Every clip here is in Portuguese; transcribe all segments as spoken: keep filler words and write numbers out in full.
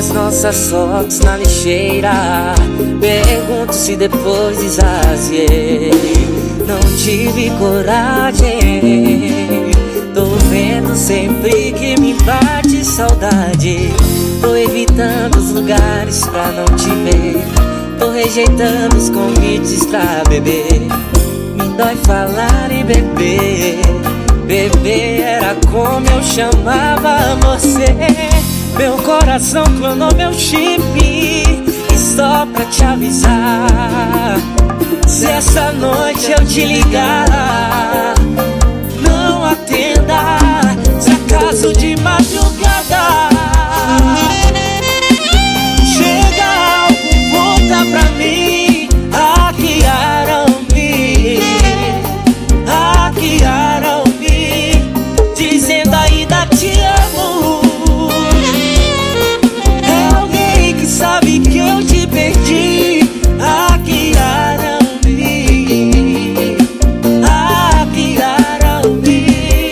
as nossas fotos na lixeira. Pergunto se depois esvaziei. Não tive coragem. Tô vendo sempre que me bate saudade. Tô evitando os lugares pra não te ver. Tô rejeitando os convites pra beber. Me dói falar em beber. Beber era como eu chamava você. Meu coração clonou meu chip. E só pra te avisar, se essa noite eu te ligar, não atenda. Se acaso de madrugada chega algum, volta pra mim. Hackearam-me, hackearam-me, dizendo ainda te amo. É alguém que sabe que eu te perdi. Hackearam-me, hackearam-me.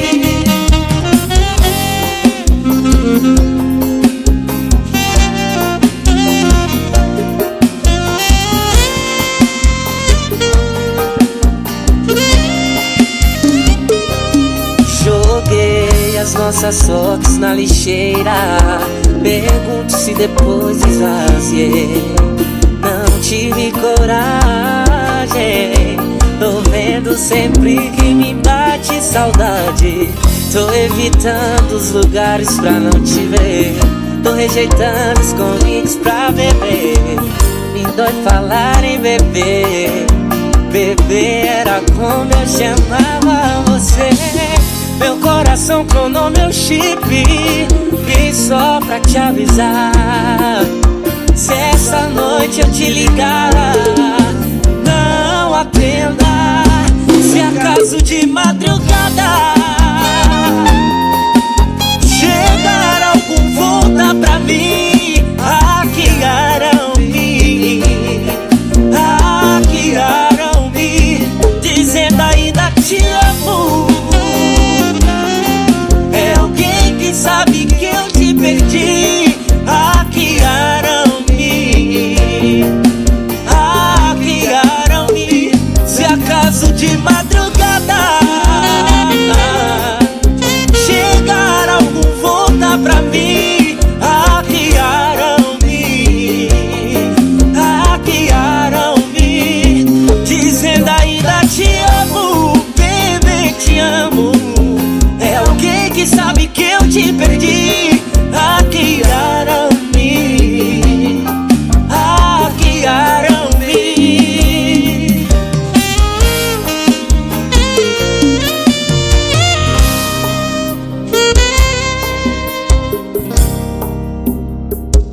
Joguei as nossas fotos na lixeira. Pergunto se depois esvaziei. Não tive coragem. Tô vendo sempre que me bate saudade. Tô evitando os lugares pra não te ver. Tô rejeitando os convites pra beber. Me dói falar em beber. Beber era como eu chamava você. Meu coração clonou meu chip. E só pra te avisar, se essa noite eu te ligar, não atenda. Se acaso de madrugada chegar algum, volta pra mim. Hackearam-me, hackearam-me, dizendo ainda te amo. É alguém que sabe que eu te perdi. Hackearam-me, hackearam-me. Se acaso de madrugada chegar algum, volta pra mim. Hackearam-me, hackearam-me, dizendo ainda te amo. Bebê, te amo. É alguém que sabe que eu te perdi.